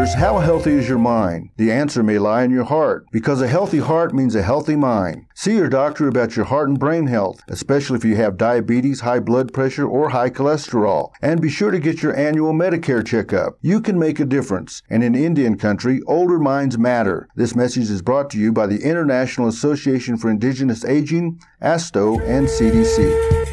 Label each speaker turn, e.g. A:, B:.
A: wonders, how healthy is your mind? The answer may lie in your heart, because a healthy heart means a healthy mind. See your doctor about your heart and brain health, especially if you have diabetes, high blood pressure, or high cholesterol. And be sure to get your annual Medicare checkup. You can make a difference. And in Indian country, older minds matter. This message is brought to you by the International Association for Indigenous Aging, ASTO, and CDC.